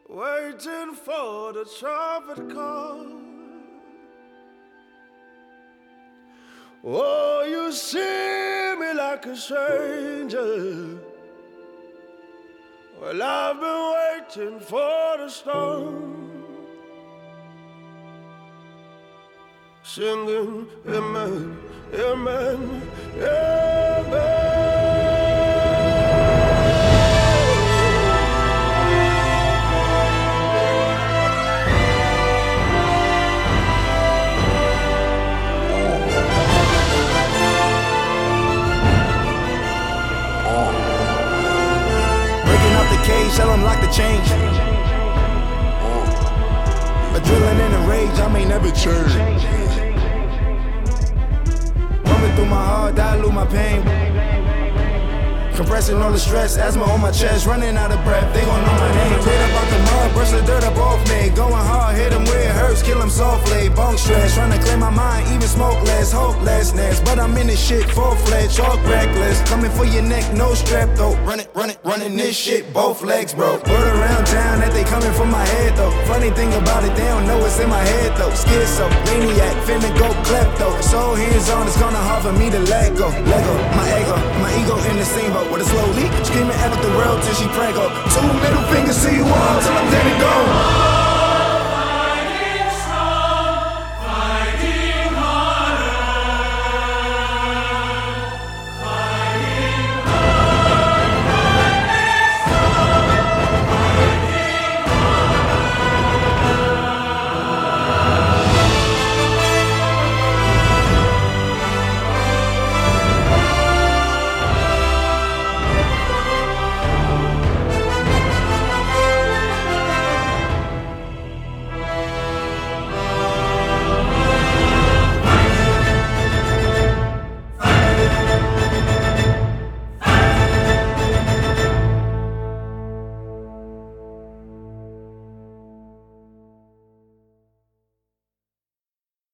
waiting for the trumpet call. Oh, you see me like a stranger. Well, I've been waiting for the storm, singing amen, amen, amen. Shall unlock the change. Adrenaline and rage, I may never change. Coming through my heart, dilute my pain. Compressing all the stress, asthma on my chest, running out of breath, they gon' know my name. Straight up out the mud, brush the dirt up off me. Going hard, hit them where it hurts, kill them softly. Bunk stress, trying to clear my mind, even smoke less, hopelessness. But I'm in this shit, full-fledged, all reckless. Coming for your neck, no strap though. Running this shit, both legs, bro. Word around town that they coming for my head though. Funny thing about it, they don't know what's in my head though. Schizo, maniac, finna go klepto. So hands on, it's gonna hard for me to let go. Lego, my ego in the same boat with a slow leak. Screaming at the world till she prank up. 2 middle fingers